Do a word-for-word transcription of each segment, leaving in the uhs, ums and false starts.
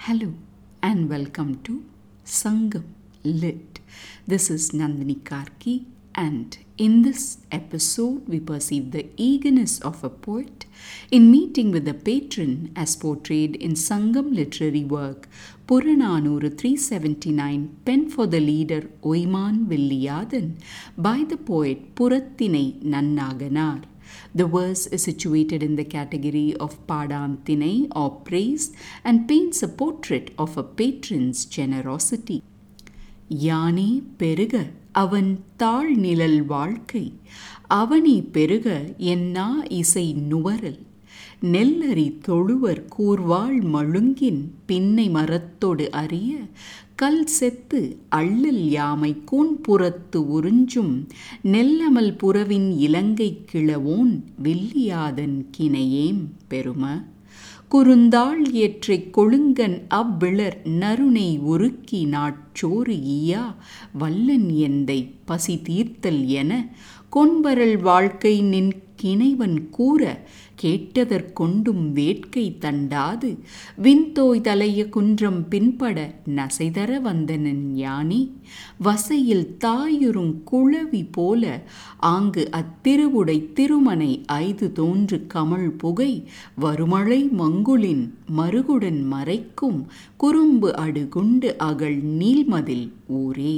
Hello and welcome to Sangam Lit. This is Nandini Karki, and in this episode we perceive the eagerness of a poet in meeting with the patron as portrayed in Sangam literary work Purananuru three seventy-nine, penned for the leader Oiman Villiyadan by the poet Purathinai Nannaganar. The verse is situated in the category of Padantinai or praise and paints a portrait of a patron's generosity. யானே பெருக அவன் தாழ் நிழல் வாழ்க்கை அவனி பெருக என்னா இசை நுவரல் நெல்லரி தொழுவர் கூர்வாள் மழுங்கின் பின்னை மரத்தொடு அறிய கல் செத்து அள்ளல் யாமை கூன்புறத்து உறிஞ்சும் நெல்லமல் புறவின் இலங்கை கிழவோன் வில்லியாதன் கிணையேம் பெரும குறுந்தாள் ஏற்றைக் கொழுங்கன் அவ்விளர் நறுனை உருக்கி நாட்சோறு ஈயா வல்லன் எந்தை பசி தீர்த்தல் என கொன்பரல் வாழ்க்கை நின் கிணைவன் கூற கேட்டதற்கொண்டும் வேட்கை தண்டாது விண்தோய் தலைய குன்றம் பின்பட நசைதர வந்தனன் யானே வசையில் தாயுறும் குழவி போல ஆங்கு அத்திருவுடை திருமனை ஐது தோன்று கமழ் புகை வருமழை மங்குளின் மறுகுடன் மறைக்கும் குறும்பு அடுகுண்டு அகழ் நீள்மதில் ஊரே.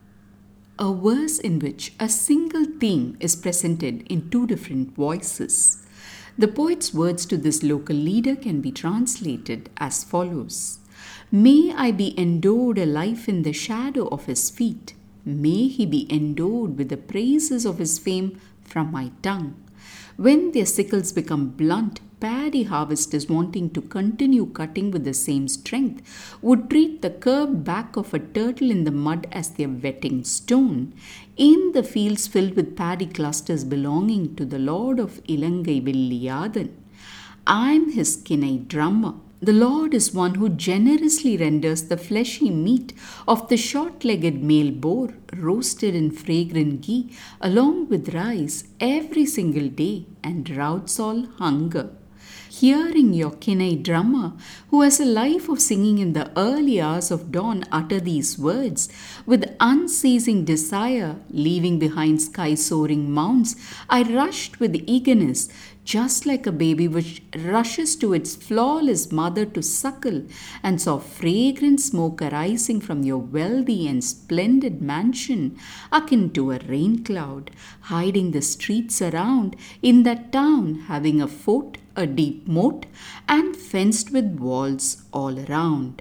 A verse in which a single theme is presented in two different voices. The poet's words to this local leader can be translated as follows. May I be endowed a life in the shadow of his feet. May he be endowed with the praises of his fame from my tongue. When their sickles become blunt, paddy harvesters wanting to continue cutting with the same strength would treat the curved back of a turtle in the mud as their whetting stone. In the fields filled with paddy clusters belonging to the Lord of Ilangai Villiyadan, I am his kinai drummer. The Lord is one who generously renders the fleshy meat of the short-legged male boar roasted in fragrant ghee along with rice every single day and routs all hunger. Hearing your kinai drummer, who has a life of singing in the early hours of dawn, utter these words with unceasing desire, leaving behind sky-soaring mounds, I rushed with eagerness, just like a baby which rushes to its flawless mother to suckle, and saw fragrant smoke arising from your wealthy and splendid mansion, akin to a rain cloud, hiding the streets around in that town, having a fort, a deep moat, and fenced with walls all around.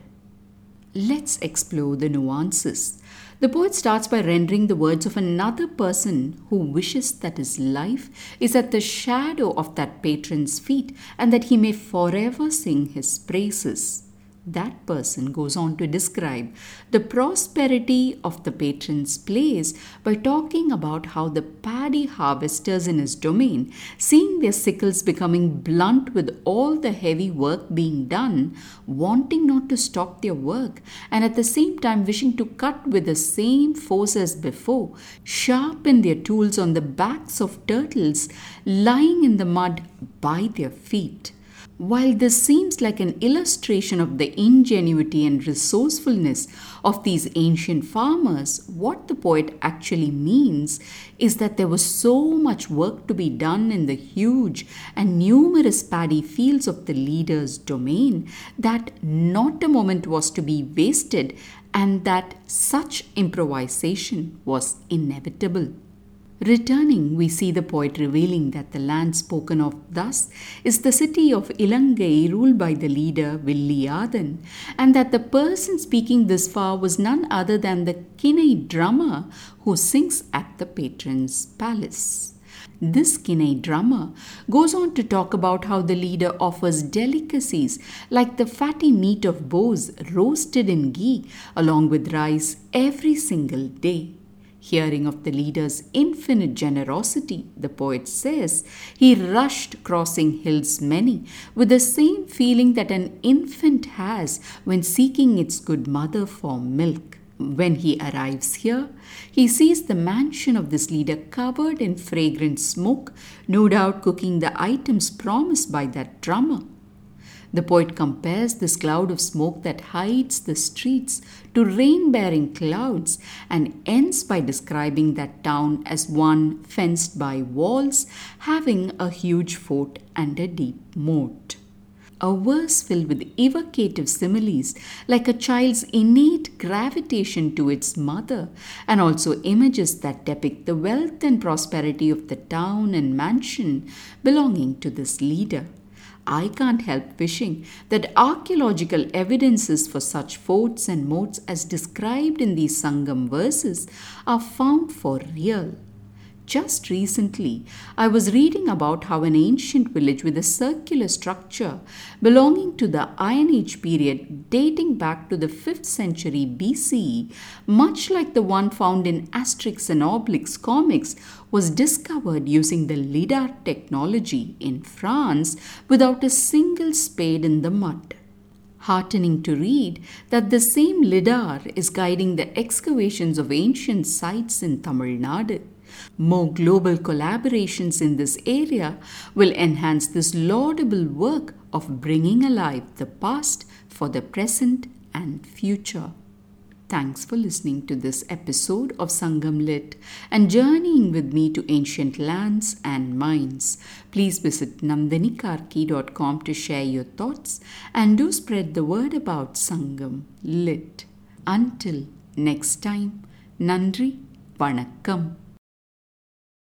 Let's explore the nuances. The poet starts by rendering the words of another person who wishes that his life is at the shadow of that patron's feet and that he may forever sing his praises. That person goes on to describe the prosperity of the patron's place by talking about how the paddy harvesters in his domain, seeing their sickles becoming blunt with all the heavy work being done, wanting not to stop their work and at the same time wishing to cut with the same force as before, sharpen their tools on the backs of turtles lying in the mud by their feet. While this seems like an illustration of the ingenuity and resourcefulness of these ancient farmers, what the poet actually means is that there was so much work to be done in the huge and numerous paddy fields of the leader's domain that not a moment was to be wasted and that such improvisation was inevitable. Returning, we see the poet revealing that the land spoken of thus is the city of Ilangai ruled by the leader Villiyadan, and that the person speaking this far was none other than the kinai drummer who sings at the patron's palace. This kinai drummer goes on to talk about how the leader offers delicacies like the fatty meat of boars roasted in ghee along with rice every single day. Hearing of the leader's infinite generosity, the poet says, he rushed crossing hills many with the same feeling that an infant has when seeking its good mother for milk. When he arrives here, he sees the mansion of this leader covered in fragrant smoke, no doubt cooking the items promised by that drummer. The poet compares this cloud of smoke that hides the streets to rain-bearing clouds and ends by describing that town as one fenced by walls, having a huge fort and a deep moat. A verse filled with evocative similes like a child's innate gravitation to its mother, and also images that depict the wealth and prosperity of the town and mansion belonging to this leader. I can't help wishing that archaeological evidences for such forts and moats as described in these Sangam verses are found for real. Just recently, I was reading about how an ancient village with a circular structure belonging to the Iron Age period dating back to the fifth century B C E, much like the one found in Asterix and Obelix comics, was discovered using the LIDAR technology in France without a single spade in the mud. Heartening to read that the same LIDAR is guiding the excavations of ancient sites in Tamil Nadu. More global collaborations in this area will enhance this laudable work of bringing alive the past for the present and future. Thanks for listening to this episode of Sangam Lit and journeying with me to ancient lands and minds. Please visit nandini karki dot com to share your thoughts and do spread the word about Sangam Lit. Until next time, Nandri, Vanakkam.